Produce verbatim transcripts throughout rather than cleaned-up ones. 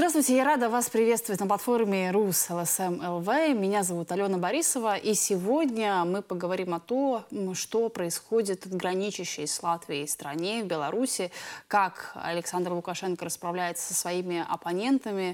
Здравствуйте, я рада вас приветствовать на платформе Рус эл эс эм эл ви. Меня зовут Алена Борисова, и сегодня мы поговорим о том, что происходит в граничащей с Латвией стране, в Беларуси, как Александр Лукашенко расправляется со своими оппонентами,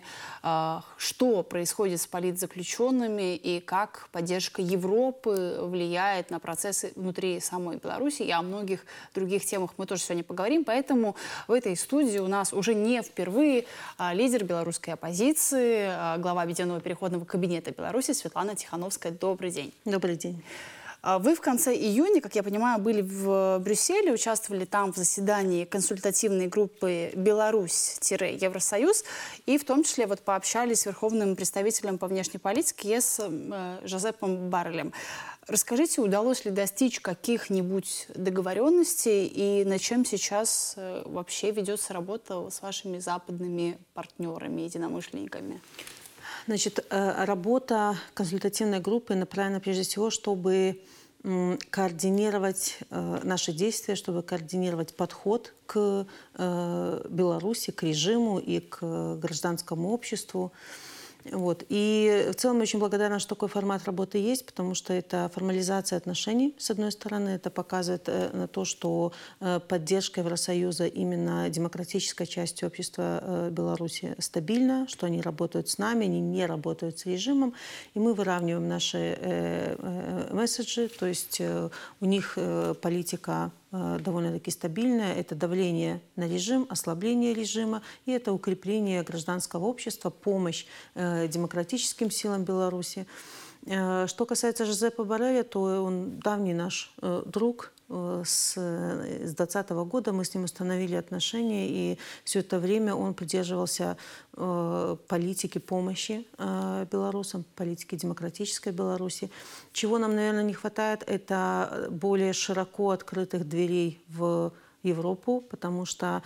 что происходит с политзаключенными и как поддержка Европы влияет на процессы внутри самой Беларуси. И о многих других темах мы тоже сегодня поговорим, поэтому в этой студии у нас уже не впервые лидер белорусской оппозиции, глава Объединенного переходного кабинета Беларуси Светлана Тихановская. Добрый день. Добрый день. Вы в конце июня, как я понимаю, были в Брюсселе, участвовали там в заседании консультативной группы «Беларусь-Евросоюз», и в том числе вот пообщались с верховным представителем по внешней политике ЕС Жозепом Борреллем. Расскажите, удалось ли достичь каких-нибудь договоренностей и над чем сейчас вообще ведется работа с вашими западными партнерами, единомышленниками? Значит, работа консультативной группы направлена прежде всего, чтобы координировать наши действия, чтобы координировать подход к Беларуси, к режиму и к гражданскому обществу. Вот. И в целом я очень благодарна, что такой формат работы есть, потому что это формализация отношений, с одной стороны. Это показывает на то, что поддержка Евросоюза именно демократической части общества Беларуси стабильна, что они работают с нами, они не работают с режимом. И мы выравниваем наши месседжи, то есть у них политика довольно-таки стабильное. Это давление на режим, ослабление режима, и это укрепление гражданского общества, помощь э, демократическим силам Беларуси. Э, что касается Жозепа Боррелля, то он давний наш э, друг. С две тысячи двадцатого года мы с ним установили отношения, и все это время он придерживался э, политики помощи э, белорусам, политики демократической Беларуси. Чего нам, наверное, не хватает, это более широко открытых дверей в Европу, потому что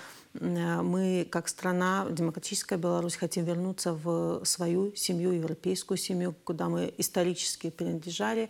мы, как страна, демократическая Беларусь, хотим вернуться в свою семью, европейскую семью, куда мы исторически принадлежали.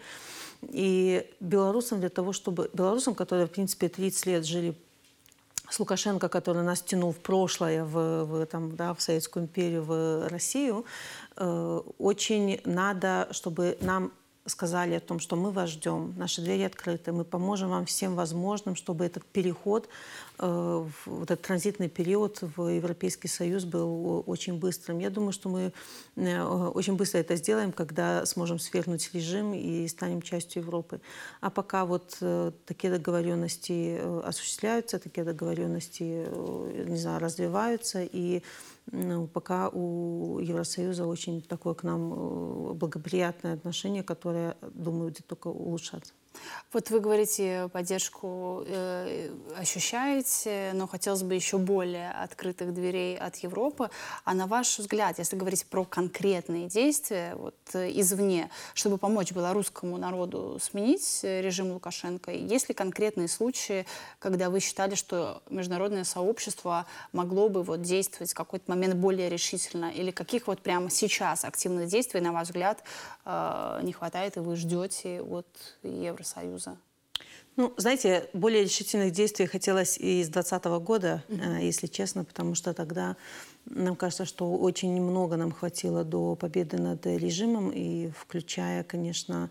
И белорусам для того, чтобы... Белорусам, которые, в принципе, тридцать лет жили с Лукашенко, который нас тянул в прошлое, в, в, там, да, в Советскую империю, в Россию, э, очень надо, чтобы нам сказали о том, что мы вас ждем, наши двери открыты, мы поможем вам всем возможным, чтобы этот переход, э, вот этот транзитный период в Европейский Союз был очень быстрым. Я думаю, что мы э, очень быстро это сделаем, когда сможем свергнуть режим и станем частью Европы. А пока вот э, такие договоренности э, осуществляются, такие договоренности, э, не знаю, развиваются, и ну, пока у Евросоюза очень такое к нам благоприятное отношение, которое, думаю, будет только улучшаться. Вот вы говорите, поддержку э, ощущаете, но хотелось бы еще более открытых дверей от Европы. А на ваш взгляд, если говорить про конкретные действия вот, извне, чтобы помочь белорусскому народу сменить режим Лукашенко, есть ли конкретные случаи, когда вы считали, что международное сообщество могло бы вот, действовать в какой-то момент более решительно? Или каких вот прямо сейчас активных действий, на ваш взгляд, э, не хватает, и вы ждете от Евросоюза? Союза? Ну, знаете, более решительных действий хотелось и с двадцатого года, mm-hmm. если честно, потому что тогда нам кажется, что очень немного нам хватило до победы над режимом, и включая, конечно,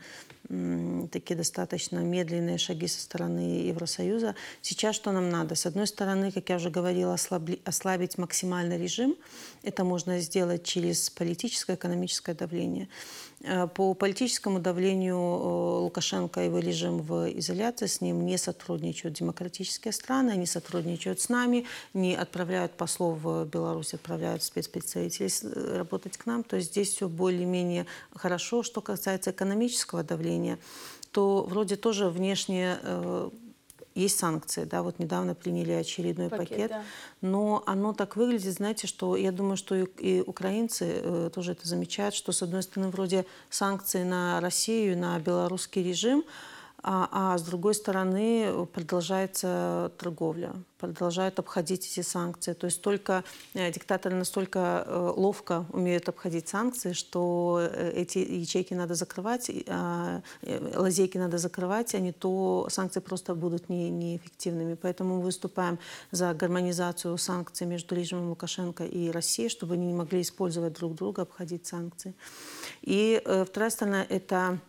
такие достаточно медленные шаги со стороны Евросоюза. Сейчас что нам надо? С одной стороны, как я уже говорила, ослабли, ослабить максимально режим. Это можно сделать через политическое, экономическое давление. По политическому давлению Лукашенко и его режим в изоляции, с ним не сотрудничают демократические страны, они сотрудничают с нами, не отправляют послов в Беларусь, отправляют спецпредставителей работать к нам. То есть здесь все более-менее хорошо. Что касается экономического давления, то вроде тоже внешне э, есть санкции. Да, вот недавно приняли очередной пакет, пакет да. Но оно так выглядит, знаете, что я думаю, что и, и украинцы э, тоже это замечают, что с одной стороны вроде санкции на Россию, на белорусский режим, а, а с другой стороны продолжается торговля, продолжают обходить эти санкции. То есть только э, диктаторы настолько э, ловко умеют обходить санкции, что э, эти ячейки надо закрывать, э, э, лазейки надо закрывать, а не то санкции просто будут не, неэффективными. Поэтому мы выступаем за гармонизацию санкций между режимом Лукашенко и Россией, чтобы они не могли использовать друг друга, обходить санкции. И э, вторая сторона – это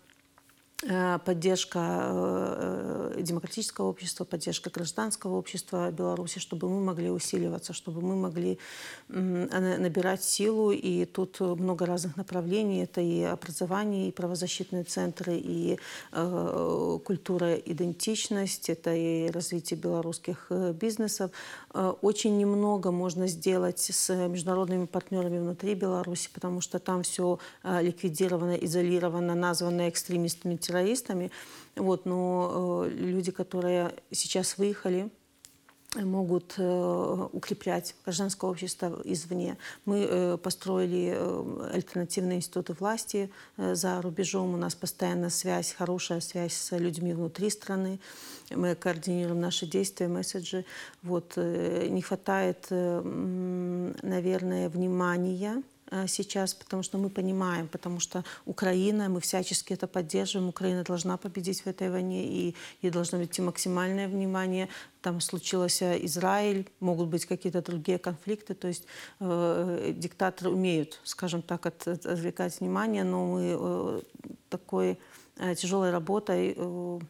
поддержка демократического общества, поддержка гражданского общества Беларуси, чтобы мы могли усиливаться, чтобы мы могли набирать силу. И тут много разных направлений. Это и образование, и правозащитные центры, и культура, идентичность, это и развитие белорусских бизнесов. Очень немного можно сделать с международными партнерами внутри Беларуси, потому что там все ликвидировано, изолировано, названо экстремистами, террористами. Вот, но э, люди, которые сейчас выехали, могут э, укреплять гражданское общество извне. Мы э, построили э, альтернативные институты власти э, за рубежом. У нас постоянная связь, хорошая связь с людьми внутри страны. Мы координируем наши действия, месседжи. Вот, э, не хватает, э, наверное, внимания сейчас, потому что мы понимаем, потому что Украина, мы всячески это поддерживаем, Украина должна победить в этой войне, и ей должно быть максимальное внимание. Там случилось Израиль, могут быть какие-то другие конфликты, то есть э, диктаторы умеют, скажем так, от, от, отвлекать внимание, но мы э, такой э, тяжелой работой э,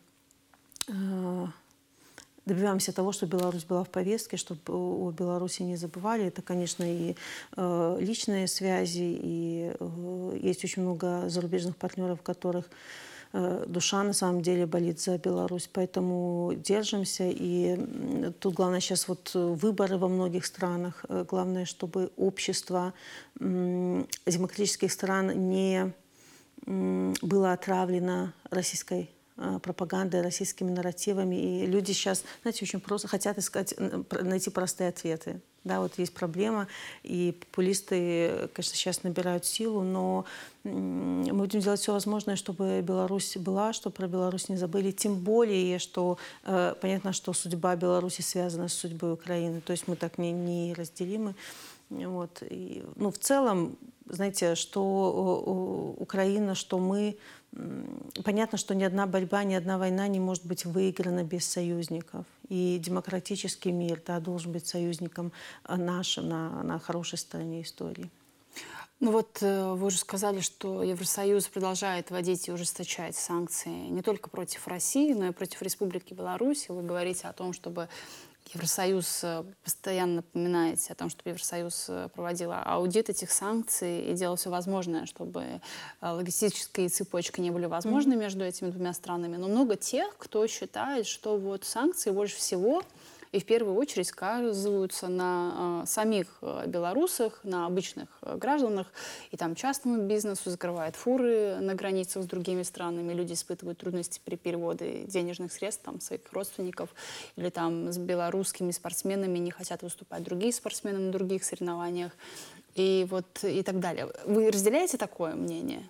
э, добиваемся того, чтобы Беларусь была в повестке, чтобы о Беларуси не забывали. Это, конечно, и э, личные связи, и э, есть очень много зарубежных партнеров, у которых э, душа на самом деле болит за Беларусь. Поэтому держимся. И тут главное сейчас вот выборы во многих странах. Главное, чтобы общество э, демократических стран не э, было отравлено российской пропагандой, российскими нарративами. И люди сейчас, знаете, очень просто хотят искать, найти простые ответы. Да, вот есть проблема, и популисты, конечно, сейчас набирают силу, но мы будем делать все возможное, чтобы Беларусь была, чтобы про Беларусь не забыли. Тем более, что э, понятно, что судьба Беларуси связана с судьбой Украины. То есть мы так не, не разделимы. Вот. И, ну, в целом, знаете, что Украина, что мы... Понятно, что ни одна борьба, ни одна война не может быть выиграна без союзников. И демократический мир, да, должен быть союзником нашим на, на хорошей стороне истории. Ну вот вы уже сказали, что Евросоюз продолжает вводить и ужесточать санкции не только против России, но и против Республики Беларусь. Вы говорите о том, чтобы Евросоюз, постоянно напоминаете о том, чтобы Евросоюз проводил аудит этих санкций и делал все возможное, чтобы логистические цепочки не были возможны mm-hmm. между этими двумя странами. Но много тех, кто считает, что вот санкции больше всего и в первую очередь сказываются на э, самих э, белорусах, на обычных э, гражданах, и там частному бизнесу закрывают фуры на границах с другими странами, люди испытывают трудности при переводе денежных средств там, своих родственников, или там с белорусскими спортсменами не хотят выступать другие спортсмены на других соревнованиях, и вот и так далее. Вы разделяете такое мнение?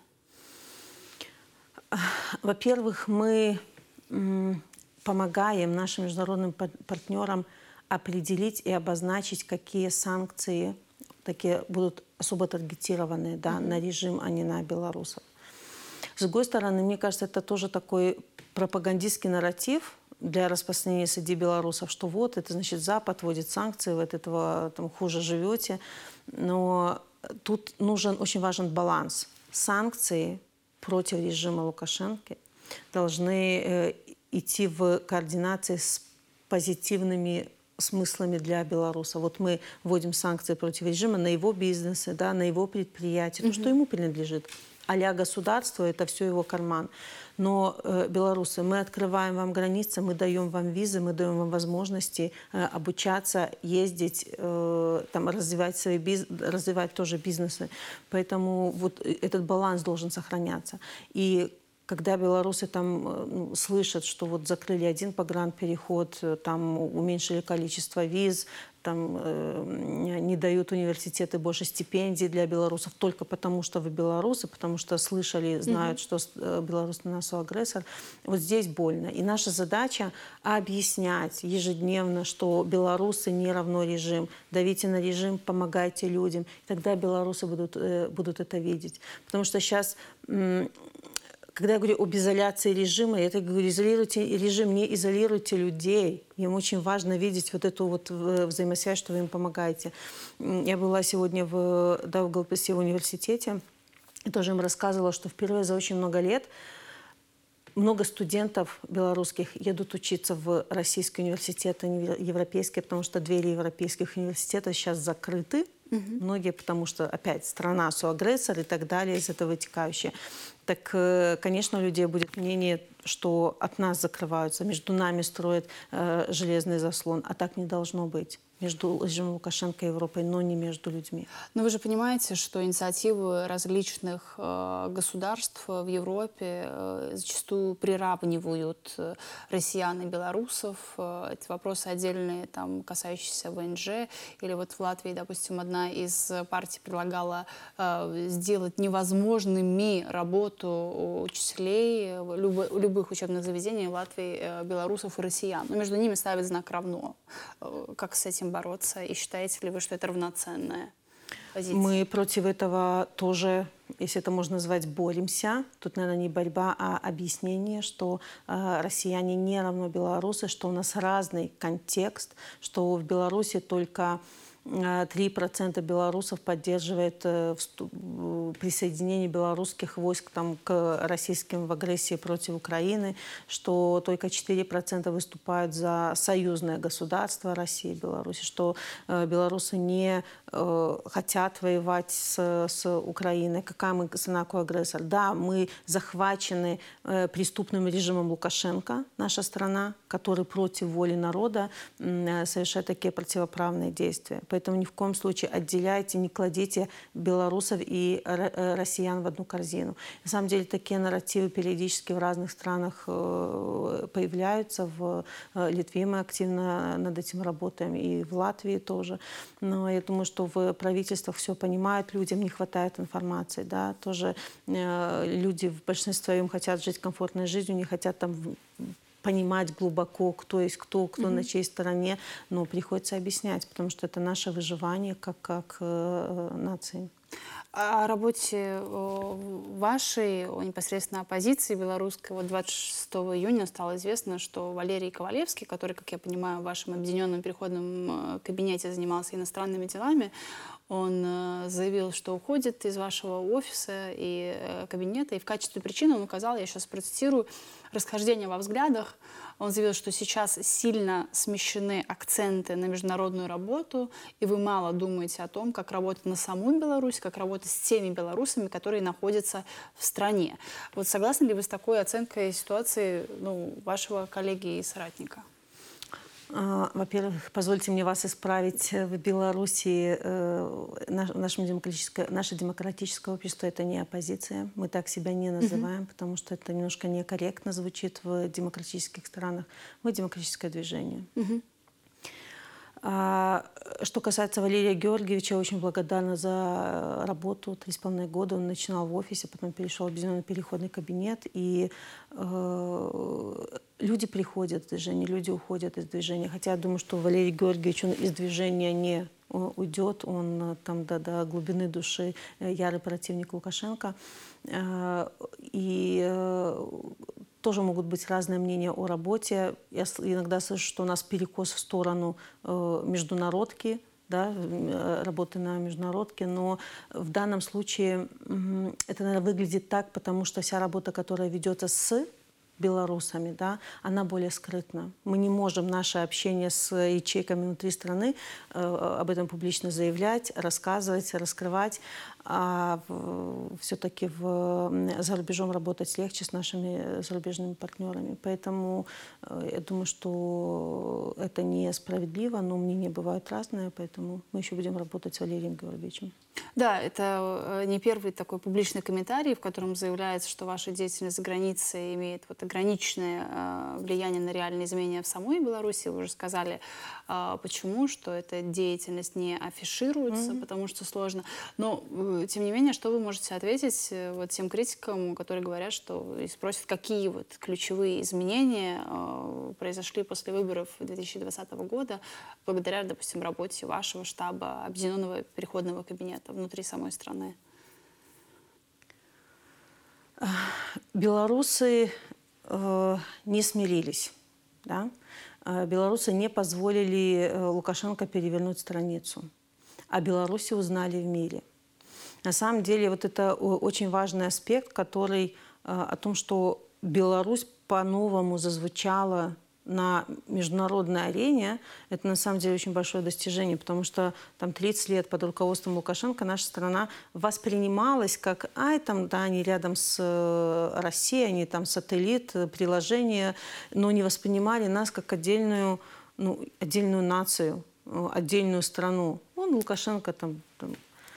Во-первых, мы помогаем нашим международным партнерам определить и обозначить, какие санкции такие будут особо таргетированные, да, mm-hmm. на режим, а не на белорусов. С другой стороны, мне кажется, это тоже такой пропагандистский нарратив для распространения среди белорусов, что вот, это значит, Запад вводит санкции, вы от этого там, хуже живете. Но тут нужен, очень важен баланс. Санкции против режима Лукашенко должны э, идти в координации с позитивными смыслами для белоруса. Вот мы вводим санкции против режима на его бизнесы, да, на его предприятия, mm-hmm. то, что ему принадлежит. А-ля государство – это все его карман. Но, э, белорусы, мы открываем вам границы, мы даем вам визы, мы даем вам возможности э, обучаться, ездить, э, там, развивать, свои биз... развивать тоже бизнесы. Поэтому вот этот баланс должен сохраняться. И когда белорусы там ну, слышат, что вот закрыли один погранпереход, там уменьшили количество виз, там э, не дают университеты больше стипендий для белорусов только потому, что вы белорусы, потому что слышали, знают, mm-hmm. что Беларусь на нас агрессор. Вот здесь больно. И наша задача объяснять ежедневно, что белорусы не равно режим. Давите на режим, помогайте людям. И тогда белорусы будут, э, будут это видеть. Потому что сейчас... М- Когда я говорю об изоляции режима, я так говорю, изолируйте режим, не изолируйте людей. Им очень важно видеть вот эту вот взаимосвязь, что вы им помогаете. Я была сегодня в Даугавпилсе университете и тоже им рассказывала, что впервые за очень много лет много студентов белорусских едут учиться в российские университеты, не европейские, потому что двери европейских университетов сейчас закрыты. Угу. Многие, потому что, опять, страна соагрессор и так далее, из этого вытекающее. Так, конечно, у людей будет мнение, что от нас закрываются, между нами строят э, железный заслон, а так не должно быть. Между режимом Лукашенко и Европой, но не между людьми. Но вы же понимаете, что инициативы различных э, государств в Европе э, зачастую приравнивают э, россиян и белорусов. Э, это вопросы отдельные, там, касающиеся ВНЖ. Или вот в Латвии, допустим, одна из партий предлагала э, сделать невозможными работу учителей в люб- любых учебных заведений в Латвии, э, белорусов и россиян. Но между ними ставят знак равно. Э, как с этим бороться? И считаете ли вы, что это равноценная позиция? Мы против этого тоже, если это можно назвать, боремся. Тут, наверное, не борьба, а объяснение, что э, россияне не равно белорусы, что у нас разный контекст, что в Беларуси только три процента белорусов поддерживает э, вступ, присоединение белорусских войск там, к российским в агрессии против Украины, что только четыре процента выступают за союзное государство России и Беларуси, что э, белорусы не э, хотят воевать с, с Украиной. Какая мы страна, какой агрессор? Да, мы захвачены э, преступным режимом Лукашенко, наша страна, который против воли народа э, совершает такие противоправные действия. Поэтому ни в коем случае отделяйте, не кладите белорусов и россиян в одну корзину. На самом деле такие нарративы периодически в разных странах появляются. В Литве мы активно над этим работаем, и в Латвии тоже. Но я думаю, что в правительствах все понимают, людям не хватает информации. Да? Тоже люди в большинстве своем хотят жить комфортной жизнью, не хотят там понимать глубоко, кто есть кто, кто mm-hmm. на чьей стороне, но приходится объяснять, потому что это наше выживание как, как э, нации. О работе вашей, о непосредственно оппозиции белорусской, вот двадцать шестого июня стало известно, что Валерий Ковалевский, который, как я понимаю, в вашем объединенном переходном кабинете занимался иностранными делами, он заявил, что уходит из вашего офиса и кабинета, и в качестве причины он указал, я сейчас процитирую, расхождение во взглядах. Он заявил, что сейчас сильно смещены акценты на международную работу, и вы мало думаете о том, как работать на саму Беларусь, как работать с теми белорусами, которые находятся в стране. Вот согласны ли вы с такой оценкой ситуации, ну, вашего коллеги и соратника? Во-первых, позвольте мне вас исправить. В Беларуси наше демократическое, наше демократическое общество – это не оппозиция. Мы так себя не называем, mm-hmm. потому что это немножко некорректно звучит в демократических странах. Мы демократическое движение. Mm-hmm. А, что касается Валерия Георгиевича, я очень благодарна за работу. Три с половиной года он начинал в офисе, потом перешел в объединенный переходный кабинет. И э, люди приходят в движение, люди уходят из движения. Хотя я думаю, что Валерий Георгиевич он из движения не уйдет. Он там до, до глубины души ярый противник Лукашенко. Э, и э, тоже могут быть разные мнения о работе. Я иногда слышу, что у нас перекос в сторону э, международки, да, работы на международке, но в данном случае э, это, наверное, выглядит так, потому что вся работа, которая ведется с белорусами, да, она более скрытна. Мы не можем наше общение с ячейками внутри страны э, об этом публично заявлять, рассказывать, раскрывать. а все-таки за рубежом работать легче с нашими зарубежными партнерами. Поэтому я думаю, что это несправедливо, но мнения бывают разные, поэтому мы еще будем работать с Валерием Георгиевичем. Да, это не первый такой публичный комментарий, в котором заявляется, что ваша деятельность за границей имеет вот ограниченное э, влияние на реальные изменения в самой Беларуси. Вы уже сказали, э, почему, что эта деятельность не афишируется, mm-hmm. потому что сложно. Но, э, тем не менее, что вы можете ответить э, вот тем критикам, которые говорят, что и спросят, какие вот ключевые изменения э, произошли после выборов две тысячи двадцатого года благодаря, допустим, работе вашего штаба, Объединенного переходного кабинета внутри самой страны? Белорусы э, не смирились. Да? Белорусы не позволили Лукашенко перевернуть страницу. А Беларуси узнали в мире. На самом деле вот это очень важный аспект, который э, о том, что Беларусь по-новому зазвучала на международной арене, это на самом деле очень большое достижение, потому что там тридцать лет под руководством Лукашенко наша страна воспринималась как, ай, там, да, они рядом с Россией, они там сателлит, приложение, но не воспринимали нас как отдельную, ну, отдельную нацию, отдельную страну. Он, Лукашенко, там, там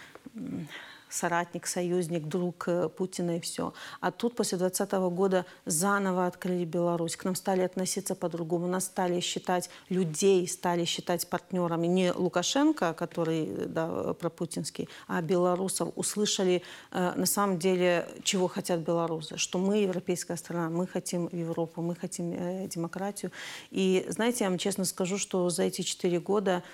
соратник, союзник, друг Путина и все. А тут после двадцатого года заново открыли Беларусь. К нам стали относиться по-другому. Нас стали считать, людей стали считать партнерами. Не Лукашенко, который, да, пропутинский, а белорусов. Услышали э, на самом деле, чего хотят белорусы. Что мы европейская страна, мы хотим Европу, мы хотим э, демократию. И знаете, я вам честно скажу, что за эти четыре года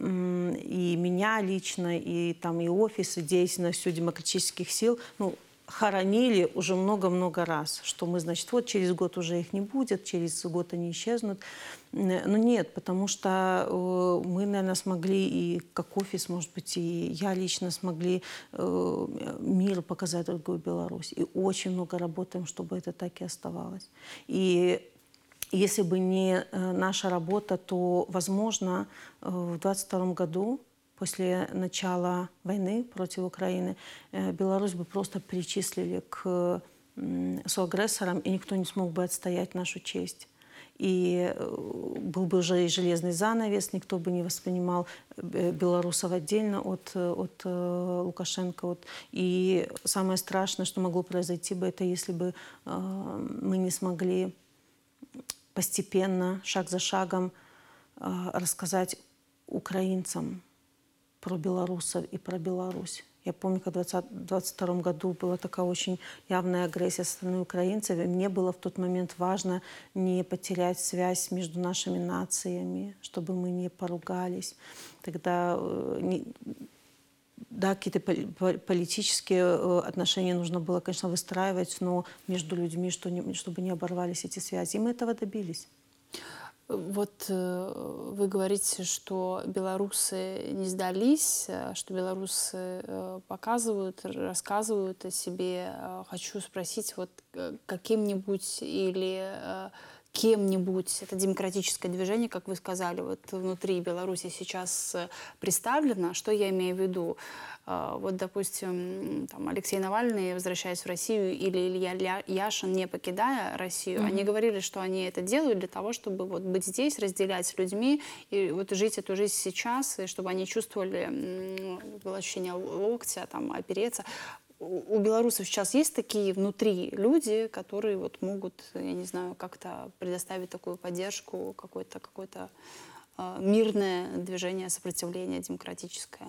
и меня лично, и там и офис, и деятельность всю демократических сил, ну, хоронили уже много-много раз, что мы, значит, вот через год уже их не будет, через год они исчезнут. Но нет, потому что мы, наверное, смогли, и как офис, может быть, и я лично смогли миру показать другую Беларусь. И очень много работаем, чтобы это так и оставалось. И если бы не наша работа, то, возможно, в двадцать втором году, после начала войны против Украины, Беларусь бы просто причислили к соагрессорам, и никто не смог бы отстоять нашу честь. И был бы уже и железный занавес, никто бы не воспринимал белорусов отдельно от, от Лукашенко. От... И самое страшное, что могло произойти бы, это если бы мы не смогли постепенно, шаг за шагом рассказать украинцам про белорусов и про Беларусь. Я помню, как в двадцать втором году была такая очень явная агрессия со стороны украинцев, и мне было в тот момент важно не потерять связь между нашими нациями, чтобы мы не поругались. Тогда да, какие-то политические отношения нужно было, конечно, выстраивать, но между людьми, чтобы не оборвались эти связи. И мы этого добились. Вот вы говорите, что белорусы не сдались, что белорусы показывают, рассказывают о себе. Хочу спросить, вот каким-нибудь или кем-нибудь это демократическое движение, как вы сказали, вот внутри Беларуси сейчас представлено. Что я имею в виду? Вот, допустим, там, Алексей Навальный, возвращаясь в Россию, или Илья Яшин, не покидая Россию, mm-hmm. они говорили, что они это делают для того, чтобы вот быть здесь, разделять с людьми и вот жить эту жизнь сейчас, и чтобы они чувствовали, было ощущение локтя, там, опереться. У белорусов сейчас есть такие внутри люди, которые вот могут, я не знаю, как-то предоставить такую поддержку, какое-то какое-то э, мирное движение, сопротивление демократическое?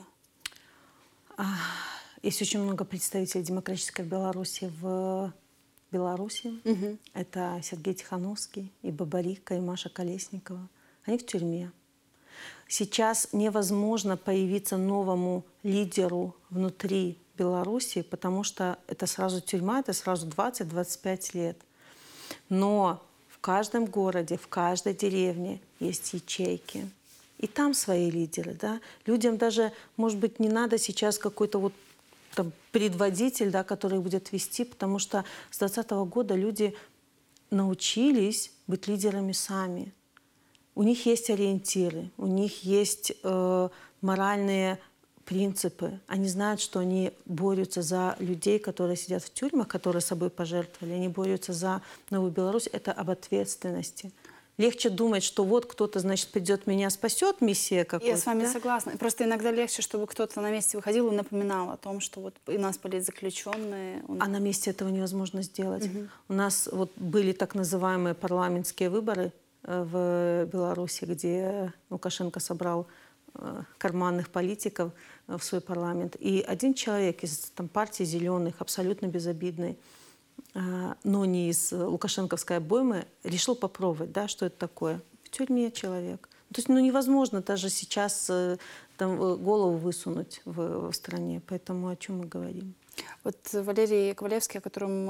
Есть очень много представителей демократической Беларуси в Беларуси. Угу. Это Сергей Тихановский, и Бабарика, и Маша Колесникова. Они в тюрьме. Сейчас невозможно появиться новому лидеру внутри Беларуси, потому что это сразу тюрьма, это сразу двадцать-двадцать пять лет. Но в каждом городе, в каждой деревне есть ячейки. И там свои лидеры. Да? Людям даже, может быть, не надо сейчас какой-то вот там предводитель, да, который будет вести, потому что с двадцатого года люди научились быть лидерами сами. У них есть ориентиры, у них есть э, моральные принципы. Они знают, что они борются за людей, которые сидят в тюрьмах, которые собой пожертвовали. Они борются за новую Беларусь. Это об ответственности. Легче думать, что вот кто-то, значит, придет, меня спасет, миссия какая-то. Я с вами да? согласна. Просто иногда легче, чтобы кто-то на месте выходил и напоминал о том, что вот и нас политзаключенные. Он... А на месте этого невозможно сделать. Угу. У нас вот были так называемые парламентские выборы в Беларуси, где Лукашенко собрал карманных политиков в свой парламент. И один человек из там, партии «Зеленых», абсолютно безобидный, но не из лукашенковской обоймы, решил попробовать, да, что это такое. В тюрьме человек. То есть ну, невозможно даже сейчас там, голову высунуть в, в стране. Поэтому о чем мы говорим? Вот Валерий Ковалевский, о котором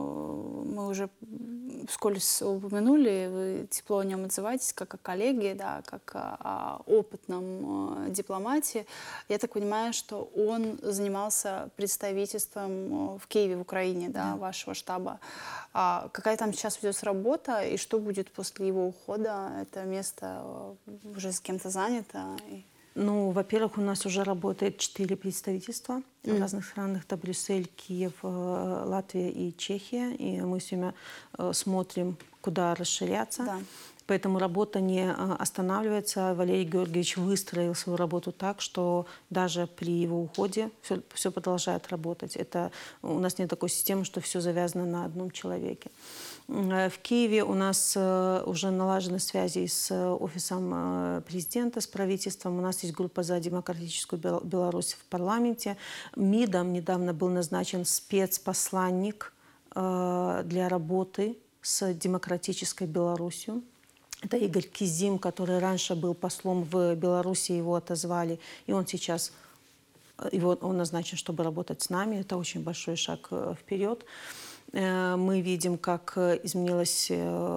мы уже вскользь упомянули, вы тепло о нем отзываетесь, как о коллеге, да, как о опытном дипломате. Я так понимаю, что он занимался представительством в Киеве, в Украине, да, да. вашего штаба. А какая там сейчас ведется работа, и что будет после его ухода? Это место уже с кем-то занято? Ну, во-первых, у нас уже работает четыре представительства mm. в разных странах. Это Брюссель, Киев, Латвия и Чехия. И мы все время смотрим, куда расширяться. Да. Поэтому работа не останавливается. Валерий Георгиевич выстроил свою работу так, что даже при его уходе все, все продолжает работать. Это, у нас нет такой системы, что все завязано на одном человеке. В Киеве у нас уже налажены связи с офисом президента, с правительством. У нас есть группа за демократическую Беларусь в парламенте. МИДом недавно был назначен спецпосланник для работы с демократической Беларусью. Это Игорь Кизим, который раньше был послом в Беларуси, его отозвали, и он сейчас его, он назначен, чтобы работать с нами. Это очень большой шаг вперед. Мы видим, как изменилась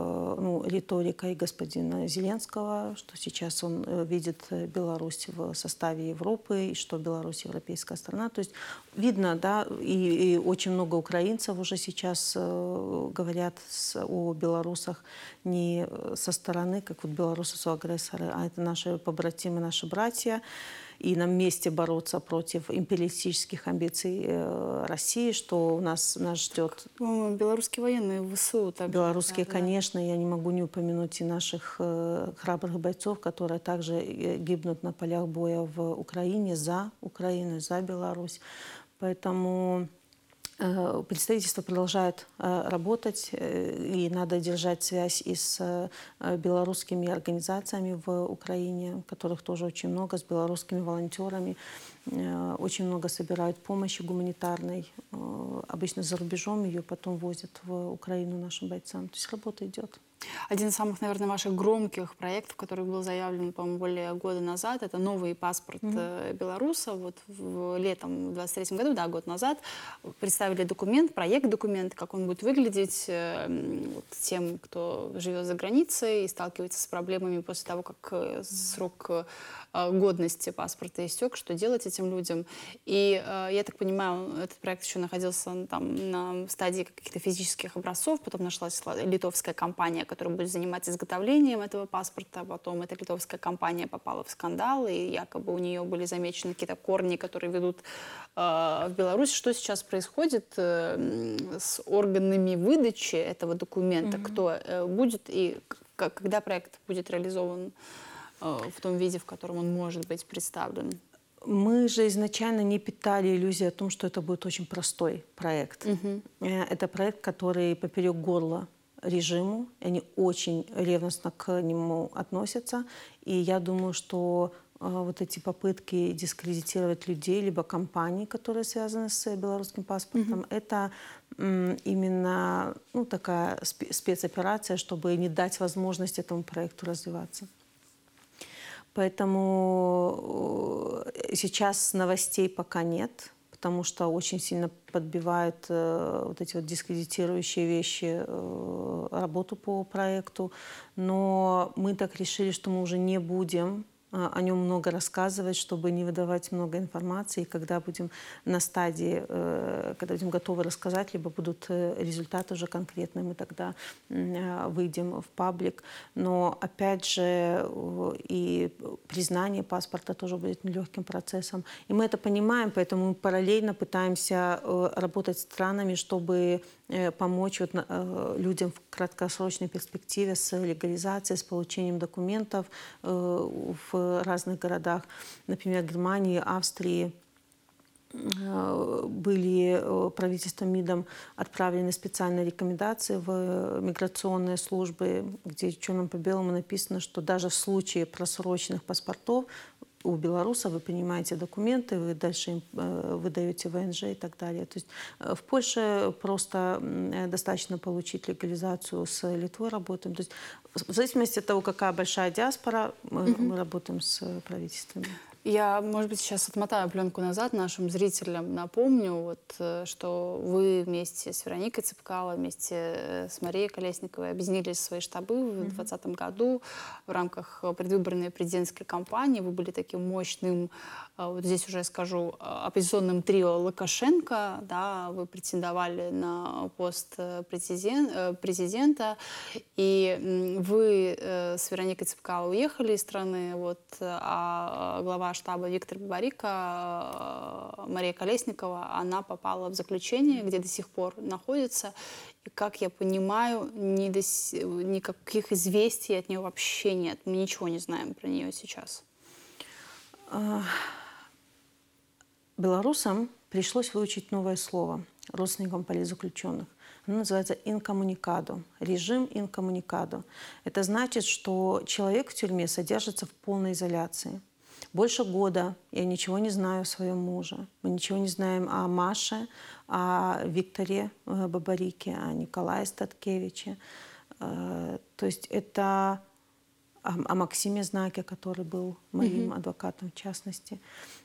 ну, риторика и господина Зеленского, что сейчас он видит Беларусь в составе Европы, и что Беларусь европейская страна. То есть видно, да, и, и очень много украинцев уже сейчас говорят с, о белорусах не со стороны, как вот белорусы агрессоры, а это наши побратимы, наши братья. И нам вместе бороться против империалистических амбиций России, что у нас, нас ждет... Ну, белорусские военные в ВСУ. Так белорусские, да, конечно. Я не могу не упомянуть и наших э, храбрых бойцов, которые также гибнут на полях боя в Украине, за Украину, за Беларусь. Поэтому... Представительство продолжает работать, и надо держать связь и с белорусскими организациями в Украине, которых тоже очень много, с белорусскими волонтерами. Очень много собирают помощи гуманитарной. Обычно за рубежом ее потом возят в Украину нашим бойцам. То есть работа идет. Один из самых, наверное, ваших громких проектов, который был заявлен, по-моему, более года назад, это новый паспорт mm-hmm. белоруса. Вот в, летом в двадцать третьем году, да, год назад, представили документ, проект документа, как он будет выглядеть э, вот, тем, кто живет за границей и сталкивается с проблемами после того, как срок э, годности паспорта истек, что делать этим людям. И э, я так понимаю, этот проект еще находился там, на стадии каких-то физических образцов, потом нашлась литовская компания, которая будет заниматься изготовлением этого паспорта. Потом эта литовская компания попала в скандал, и якобы у нее были замечены какие-то корни, которые ведут э, в Беларусь. Что сейчас происходит э, с органами выдачи этого документа? Mm-hmm. Кто э, будет и к- когда проект будет реализован э, в том виде, в котором он может быть представлен? Мы же изначально не питали иллюзии о том, что это будет очень простой проект. Mm-hmm. Это проект, который поперек горла режиму, и они очень ревностно к нему относятся. И я думаю, что э, вот эти попытки дискредитировать людей, либо компании, которые связаны с белорусским паспортом, mm-hmm. это м, именно ну, такая спецоперация, чтобы не дать возможность этому проекту развиваться. Поэтому сейчас новостей пока нет, потому что очень сильно подбивают э, вот эти вот дискредитирующие вещи, э, работу по проекту. Но мы так решили, что мы уже не будем а, о нем много рассказывать, чтобы не выдавать много информации. И когда будем на стадии, э, когда будем готовы рассказать, либо будут э, результаты уже конкретные, мы тогда э, выйдем в паблик. Но опять же э, и признание паспорта тоже будет нелегким процессом. И мы это понимаем, поэтому мы параллельно пытаемся э, работать с странами, чтобы э, помочь вот, э, людям в краткосрочной перспективе с легализацией, с получением документов э, в в разных городах, например, Германии, Австрии, были правительством МИДом отправлены специальные рекомендации в миграционные службы, где черным по белому написано, что даже в случае просроченных паспортов у белорусов вы принимаете документы, вы дальше им выдаете ВНЖ и так далее. То есть в Польше просто достаточно получить легализацию, с Литвой работаем. То есть в зависимости от того, какая большая диаспора, мы, mm-hmm. мы работаем с правительствами. Я, может быть, сейчас отмотаю пленку назад нашим зрителям. Напомню, вот, что вы вместе с Вероникой Цепкало, вместе с Марией Колесниковой объединили свои штабы в двадцать двадцатом году в рамках предвыборной президентской кампании. Вы были таким мощным, вот здесь уже скажу, оппозиционным трио Лукашенко. Да, вы претендовали на пост президента. И вы с Вероникой Цепкало уехали из страны, вот, а глава штаба Виктор Бабарико, Мария Колесникова, она попала в заключение, где до сих пор находится. И, как я понимаю, ни до с... никаких известий от нее вообще нет. Мы ничего не знаем про нее сейчас. Белорусам пришлось выучить новое слово родственникам политзаключенных. Оно называется инкоммуникадо, режим инкоммуникадо. Это значит, что человек в тюрьме содержится в полной изоляции. Больше года я ничего не знаю о своем муже. Мы ничего не знаем о Маше, о Викторе Бабарике, о Николае Статкевиче. То есть это о Максиме Знаке, который был моим mm-hmm. адвокатом в частности.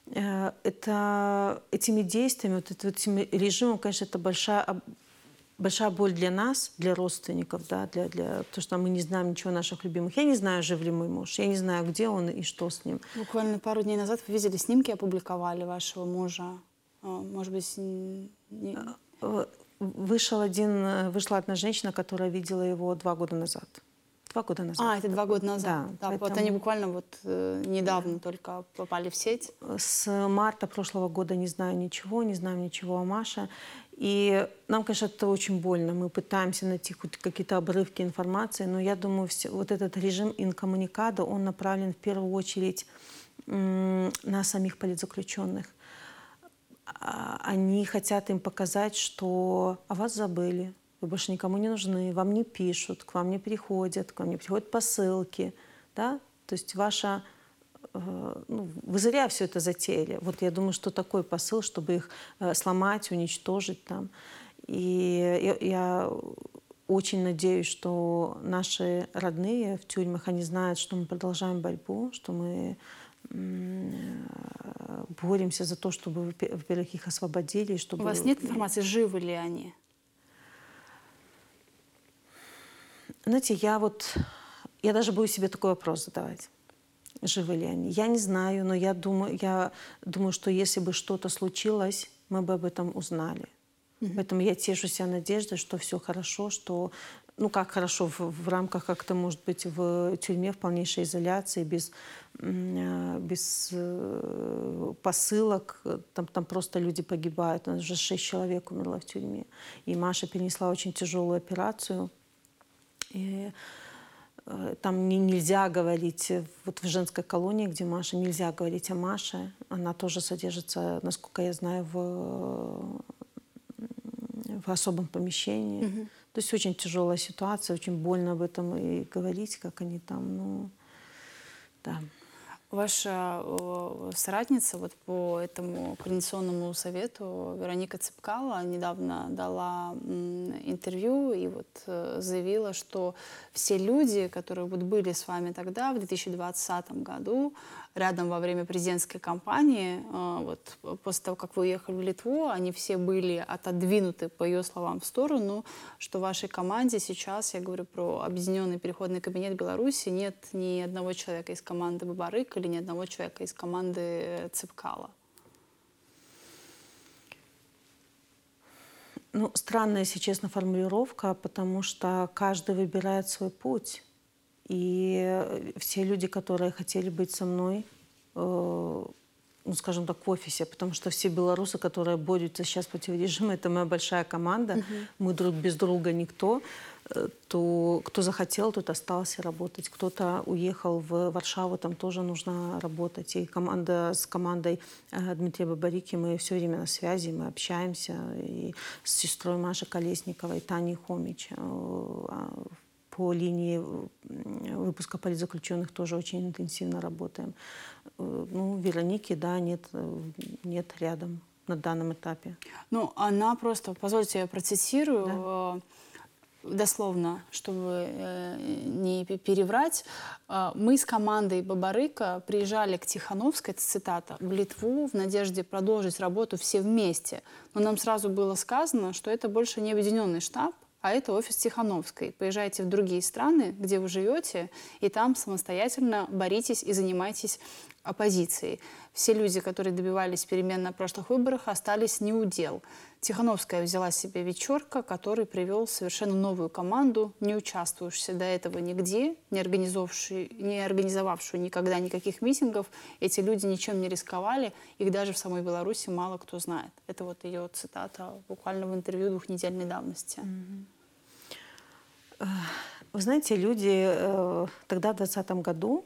Это этими действиями, вот этим режимом, конечно, это большая... Большая боль для нас, для родственников, да, для, для, потому что мы не знаем ничего о наших любимых. Я не знаю, жив ли мой муж, я не знаю, где он и что с ним. Буквально пару дней назад вы видели снимки, опубликовали вашего мужа. Может быть, не... Вышел один, вышла одна женщина, которая видела его два года назад. Два года назад. А, это два года назад. Да. да поэтому... Вот они буквально вот э, недавно да. только попали в сеть. С марта прошлого года не знаю ничего, не знаю ничего о Маше. И нам, конечно, это очень больно. Мы пытаемся найти хоть какие-то обрывки информации, но я думаю, все, вот этот режим инкоммуникадо, он направлен в первую очередь на самих политзаключенных. Они хотят им показать, что о вас забыли, вы больше никому не нужны, вам не пишут, к вам не приходят, к вам не приходят посылки. Да? То есть ваша... Ну, вы зря все это затеяли. Вот я думаю, что такой посыл, чтобы их сломать, уничтожить там. И я, я очень надеюсь, что наши родные в тюрьмах, они знают, что мы продолжаем борьбу, что мы боремся за то, чтобы, во-первых, их освободили. Чтобы... У вас нет информации, живы ли они? Знаете, я вот... Я даже боюсь себе такой вопрос задавать. Живы ли они? Я не знаю, но я думаю, я думаю, что если бы что-то случилось, мы бы об этом узнали. Mm-hmm. Поэтому я тешу себя надеждой, что все хорошо, что, ну как хорошо, в, в рамках, как это может быть в тюрьме, в полнейшей изоляции, без, без посылок, там, там просто люди погибают. У нас уже шесть человек умерло в тюрьме. И Маша перенесла очень тяжелую операцию. И там не, нельзя говорить, вот в женской колонии, где Маша, нельзя говорить о Маше. Она тоже содержится, насколько я знаю, в, в особом помещении. Mm-hmm. То есть очень тяжелая ситуация, очень больно об этом и говорить, как они там, ну, да. Ваша соратница вот по этому координационному совету Вероника Цепкало недавно дала интервью и вот заявила, что все люди, которые вот были с вами тогда, в две тысячи двадцатом году, рядом во время президентской кампании, вот после того, как вы уехали в Литву, они все были отодвинуты, по ее словам, в сторону, что в вашей команде сейчас, я говорю про Объединенный переходный кабинет Беларуси, нет ни одного человека из команды Бабарыка, или ни одного человека из команды Цепкала? Ну, странная, если честно, формулировка, потому что каждый выбирает свой путь. И все люди, которые хотели быть со мной, э, ну, скажем так, в офисе, потому что все белорусы, которые борются сейчас против режима, это моя большая команда, uh-huh. мы друг без друга никто, то кто захотел, тот остался работать. Кто-то уехал в Варшаву, там тоже нужно работать. И команда, с командой Дмитрия Бабарики мы все время на связи, мы общаемся. И с сестрой Машей Колесниковой, Таней Хомич. По линии выпуска политзаключенных тоже очень интенсивно работаем. Ну, Вероники, да, нет, нет рядом на данном этапе. Ну, она просто, позвольте, я процитирую, Да. дословно, чтобы э, не переврать. Мы с командой Бабарыка приезжали к Тихановской, это цитата, в Литву в надежде продолжить работу все вместе. Но нам сразу было сказано, что это больше не объединенный штаб, а это офис Тихановской. Поезжайте в другие страны, где вы живете, и там самостоятельно боритесь и занимайтесь оппозицией. Все люди, которые добивались перемен на прошлых выборах, остались не у дел. Тихановская взяла себе вечерка, который привел совершенно новую команду, не участвовавшую до этого нигде, не организовавшую, не организовавшую никогда никаких митингов. Эти люди ничем не рисковали, их даже в самой Беларуси мало кто знает. Это вот ее цитата буквально в интервью двухнедельной давности. Вы знаете, люди тогда, в двадцатом году,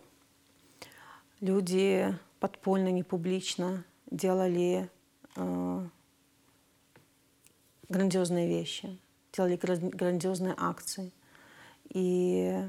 люди подпольно, не публично делали э, грандиозные вещи, делали грандиозные акции. И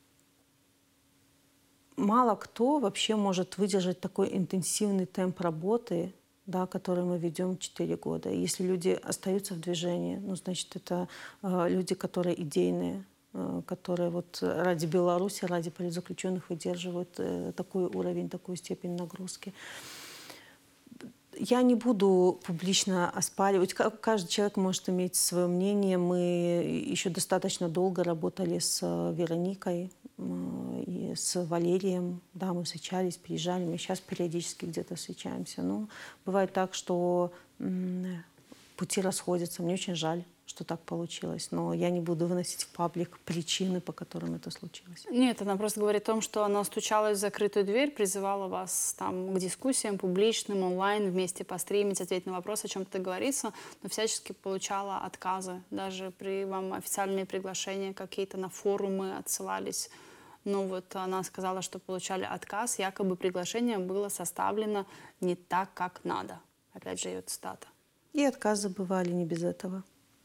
мало кто вообще может выдержать такой интенсивный темп работы, да, который мы ведем четыре года. И если люди остаются в движении, ну, значит, это э, люди, которые идейные, которые вот ради Беларуси, ради политзаключенных выдерживают э, такой уровень, такую степень нагрузки. Я не буду публично оспаривать. Каждый человек может иметь свое мнение. Мы еще достаточно долго работали с Вероникой э, и с Валерием. Да, мы встречались, приезжали. Мы сейчас периодически где-то встречаемся. Но бывает так, что м- пути расходятся. Мне очень жаль, что так получилось. Но я не буду выносить в паблик причины, по которым это случилось. Нет, она просто говорит о том, что она стучалась в закрытую дверь, призывала вас там к дискуссиям публичным, онлайн, вместе постримить, ответить на вопросы, о чем-то договориться, но всячески получала отказы. Даже при вам официальные приглашения какие-то на форумы отсылались. Но вот она сказала, что получали отказ, якобы приглашение было составлено не так, как надо. Опять же, ее цитата. И отказы бывали не без этого.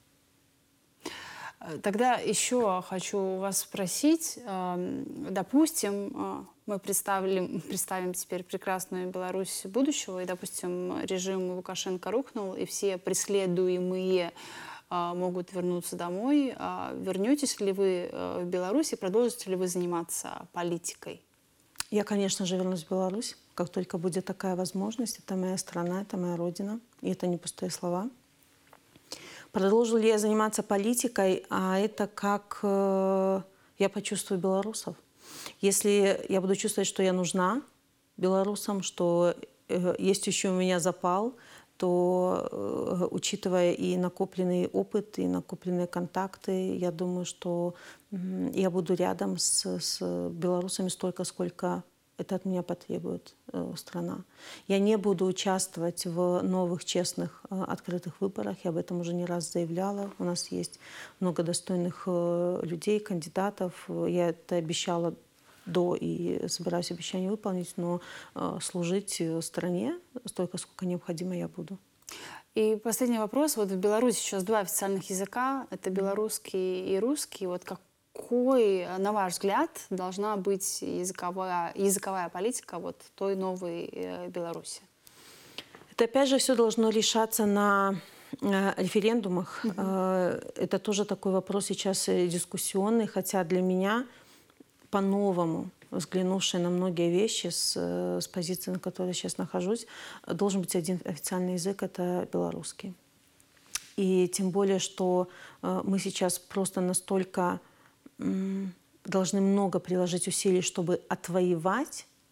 Тогда еще хочу у вас спросить, допустим, мы представили, представим теперь прекрасную Беларусь будущего, и, допустим, режим Лукашенко рухнул, и все преследуемые могут вернуться домой. Вернетесь ли вы в Беларусь и продолжите ли вы заниматься политикой? Я, конечно же, вернусь в Беларусь, как только будет такая возможность. Это моя страна, это моя родина, и это не пустые слова. Продолжу ли я заниматься политикой, а это как э, я почувствую белорусов. Если я буду чувствовать, что я нужна белорусам, что э, есть еще у меня запал, то, э, учитывая и накопленный опыт, и накопленные контакты, я думаю, что э, я буду рядом с, с белорусами столько, сколько это от меня потребует э, страна. Я не буду участвовать в новых, честных, э, открытых выборах. Я об этом уже не раз заявляла. У нас есть много достойных э, людей, кандидатов. Я это обещала до и собираюсь обещание выполнить, но э, служить стране столько, сколько необходимо, я буду. И последний вопрос. Вот в Беларуси сейчас два официальных языка. Это белорусский и русский. Вот как Какой, на ваш взгляд, должна быть языковая, языковая политика вот той новой э, Беларуси? Это опять же все должно решаться на э, референдумах. Угу. Э, это тоже такой вопрос сейчас дискуссионный, хотя для меня по-новому, взглянувший на многие вещи с, с позиции, на которой я сейчас нахожусь, должен быть один официальный язык — это белорусский. И тем более, что э, мы сейчас просто настолько должны много приложить усилий, чтобы отвоевать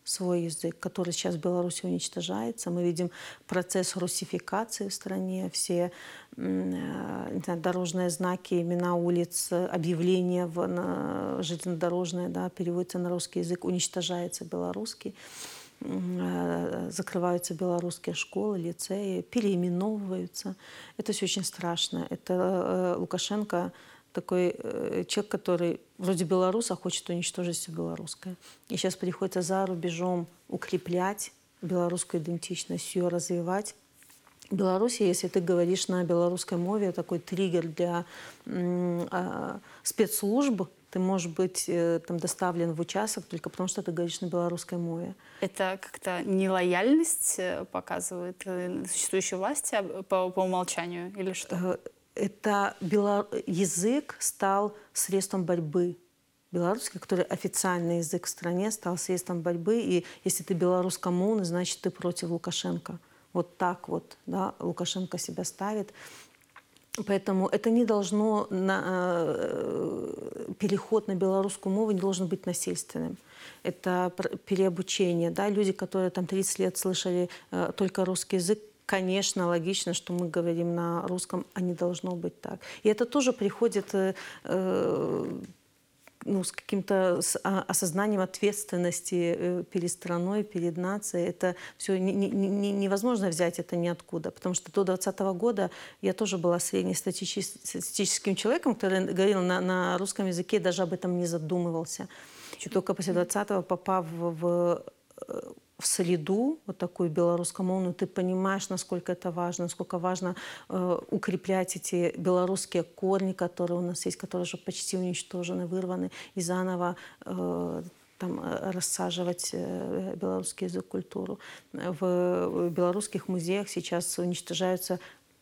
свой язык, который сейчас в Беларуси уничтожается. Мы видим процесс русификации в стране. Все не знаю, дорожные знаки, имена улиц, объявления в, на, железнодорожные, да, переводятся на русский язык, уничтожается белорусский. Закрываются белорусские школы, лицеи, переименовываются. Это все очень страшно. Это Лукашенко такой человек, который вроде белорус, а хочет уничтожить все белорусское. И сейчас приходится за рубежом укреплять белорусскую идентичность, ее развивать. В Беларуси, если ты говоришь на белорусской мове, такой триггер для э, спецслужб, ты можешь быть э, там, доставлен в участок только потому, что ты говоришь на белорусской мове. Это как-то нелояльность показывает существующей власти по, по умолчанию или что? Это бело... язык стал средством борьбы. Белорусский, который официальный язык в стране, стал средством борьбы. И если ты белорусскомовный, значит, ты против Лукашенко. Вот так вот, да, Лукашенко себя ставит. Поэтому это не должно, на, переход на белорусскую мову не должен быть насильственным. Это переобучение. Да? Люди, которые там тридцать лет слышали только русский язык, конечно, логично, что мы говорим на русском, а не должно быть так. И это тоже приходит э, ну, с каким-то осознанием ответственности перед страной, перед нацией. Это все не, не, не, невозможно взять это ниоткуда. Потому что до двадцатого года я тоже была среднестатистическим человеком, который говорил на, на русском языке, даже об этом не задумывался. И только после двадцатого, попав в, в в среду, вот такую белорусскомовную, ты понимаешь, насколько это важно, насколько важно э, укреплять эти белорусские корни, которые у нас есть, которые уже почти уничтожены, вырваны, и заново э, там, рассаживать э, белорусский язык, культуру. В белорусских музеях сейчас уничтожаются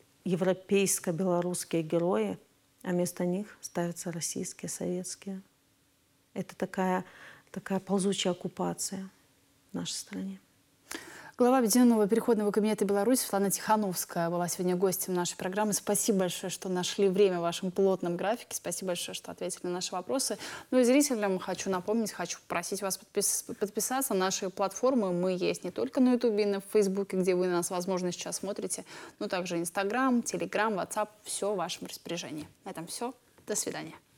европейско-белорусские герои, а вместо них ставятся российские, советские. Это такая, такая ползучая оккупация в нашей стране. Глава Объединенного переходного кабинета Беларуси Светлана Тихановская была сегодня гостем нашей программы. Спасибо большое, что нашли время в вашем плотном графике. Спасибо большое, что ответили на наши вопросы. Ну и зрителям хочу напомнить, хочу попросить вас подпис подписаться на наши платформы. Мы есть не только на Ютубе и на Фейсбуке, где вы нас, возможно, сейчас смотрите, но также Инстаграм, Телеграм, Ватсап. Все в вашем распоряжении. На этом все. До свидания.